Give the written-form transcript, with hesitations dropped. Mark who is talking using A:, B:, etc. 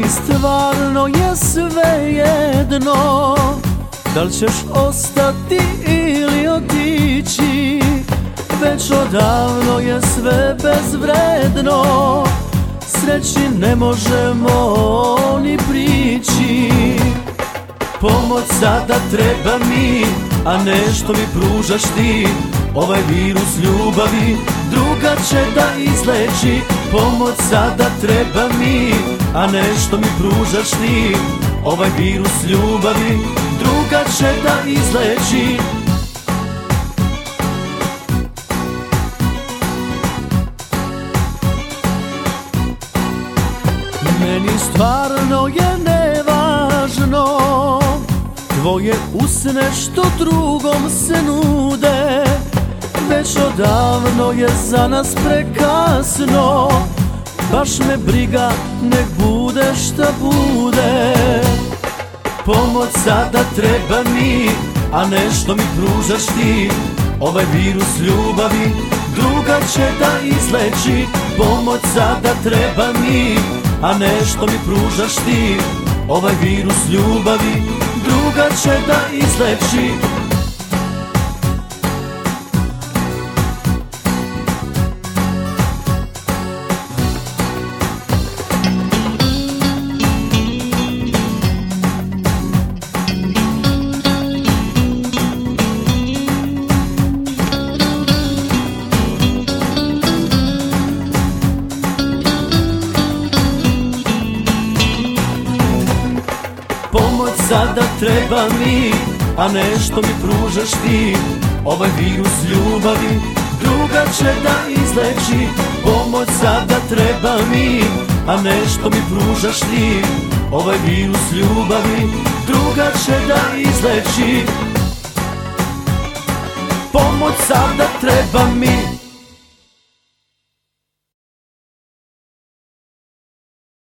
A: Meni stvarno je sve jedno, da li ćeš ostati ili otići. Već odavno je sve bezvredno, sreći ne možemo ni prići. Pomoć sada treba mi, a nešto mi pružaš ti. Ovaj virus ljubavi druga će da izleči. Pomoć sada treba mi, a nešto mi pružaš ti. Ovaj virus ljubavi druga će da izleči. Meni stvarno je nevažno tvoje usne što drugom se nude. Već odavno je za nas prekasno, baš me briga, nek bude šta bude. Pomoć sada treba mi, a nešto mi pružaš ti. Ovaj virus ljubavi druga će da izleči. Pomoć sada treba mi, a nešto mi pružaš ti. Ovaj virus ljubavi druga će da izleči. Pomoć sada treba mi, a nešto mi pružaš ti. Ovaj virus ljubavi druga će da izleči. Pomoć sada treba mi, a nešto mi pružaš ti. Ovaj virus ljubavi druga će da izleči. Pomoć sada treba mi.